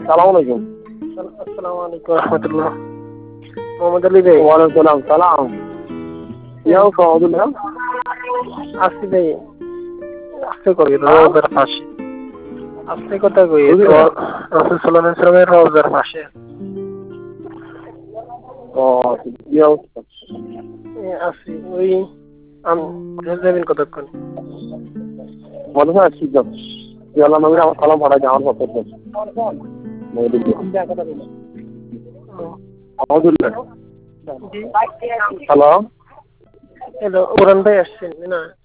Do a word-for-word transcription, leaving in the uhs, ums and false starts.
সালাম আলাইকুম। আসসালামু আলাইকুম রহমতুল্লাহ। মোহাম্মদ আলী ভাই। ওয়ালাইকুম সালাম। ইয়াও সহদুল্লাহ আসি ভাই আস্তে করি রোজার পাশে আস্তে কথা কই তো রাসূল সাল্লাল্লাহু আলাইহি ওয়াসাল্লামের রোজার পাশে। ও ইয়াও আসি ওই আম যাবেন কতক্ষণ? মনে হয় আসছি তো ইয়ালা নবীর আমার সালাম পাঠাই আমার পক্ষ থেকে। আলহামদুলিল্লাহ। হ্যালো হ্যালো ওরান ভাই আসছেন না?